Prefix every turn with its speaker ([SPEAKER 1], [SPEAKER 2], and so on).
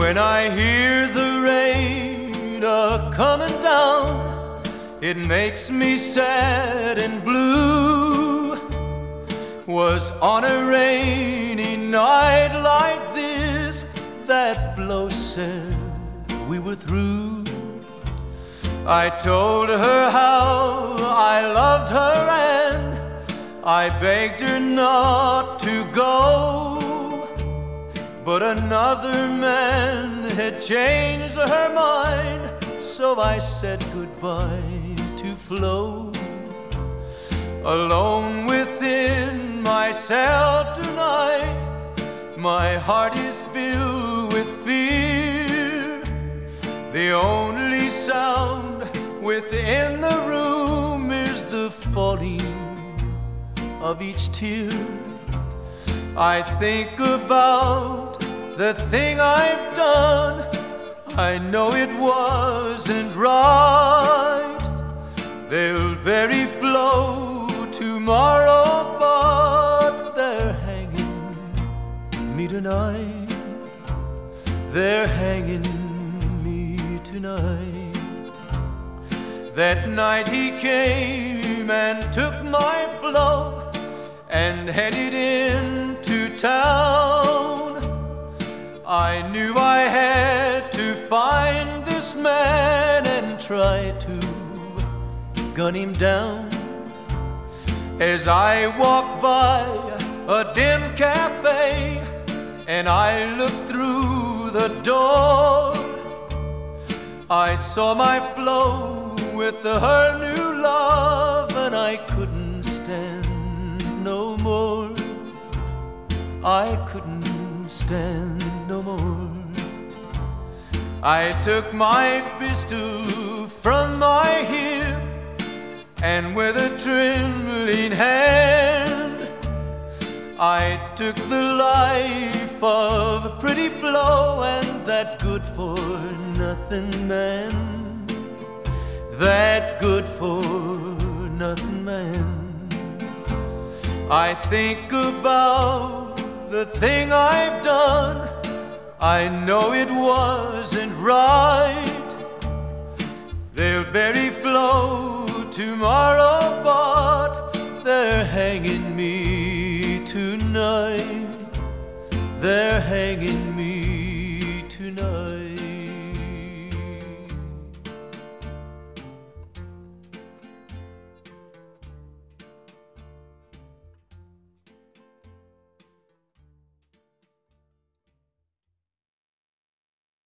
[SPEAKER 1] When I hear the rain a-comin' down, it makes me sad and blue. Was on a rainy night like this that Flo said we were through. I told her how I loved her and I begged her not to go, but another man had changed her mind, so I said goodbye to Flo. Alone within myself tonight, my heart is filled with fear. The only sound within the room is the falling of each tear. I think about the thing I've done. I know it wasn't right. They'll bury Flo tomorrow, but they're hanging me tonight. They're hanging me tonight. That night he came and took my Flo and headed into town. I knew I had to find this man and try to gun him down. As I walked by a dim cafe and I looked through the door, I saw my Flo with her new love, and I couldn't stand no more. I couldn't stand no more. I took my pistol from my hip and with a trembling hand I took the life of pretty Flo and that good-for-nothing man. That good-for-nothing man. I think about the thing I've done. I know it wasn't right. They'll bury Flo tomorrow, but they're hanging me tonight. They're hanging